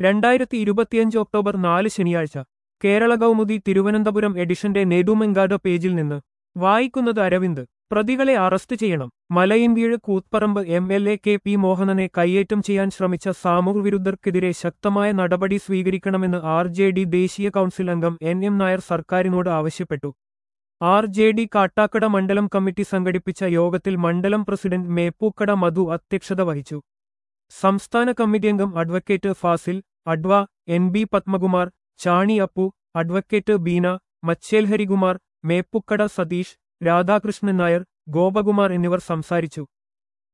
2025 October 4 ശനിയാഴ്ച കേരള കൗമുദി തിരുവനന്തപുരം എഡിഷന്റെ നെടുമെങ്കാട് പേജിൽ നിന്ന് വായിക്കുന്നത് അരവിന്ദ്. പ്രതികളെ അറസ്റ്റ് ചെയ്യണം. മലയിൻകീഴ് കൂത്പറമ്പ് MLA KP മോഹനനെ കയ്യേറ്റം ചെയ്യാൻ ശ്രമിച്ച സാമൂഹ്യവിരുദ്ധർക്കെതിരെ ശക്തമായ നടപടി സ്വീകരിക്കണമെന്ന് RJD ദേശീയ കൗൺസിൽ അംഗം NM നായർ സർക്കാരിനോട് ആവശ്യപ്പെട്ടു. RJD കാട്ടാക്കട മണ്ഡലം കമ്മിറ്റി സംഘടിപ്പിച്ച യോഗത്തിൽ മണ്ഡലം പ്രസിഡന്റ് മേപ്പൂക്കട മധു അധ്യക്ഷത വഹിച്ചു. സംസ്ഥാന കമ്മിറ്റി അംഗം അഡ്വക്കേറ്റ് ഫാസിൽ, അഡ്വ. NB പത്മകുമാർ, ചാണി അപ്പു, അഡ്വക്കേറ്റ് ബീന, മച്ചേൽ ഹരികുമാർ, മേപ്പുക്കട സതീഷ്, രാധാകൃഷ്ണൻ നായർ, ഗോപകുമാർ എന്നിവർ സംസാരിച്ചു.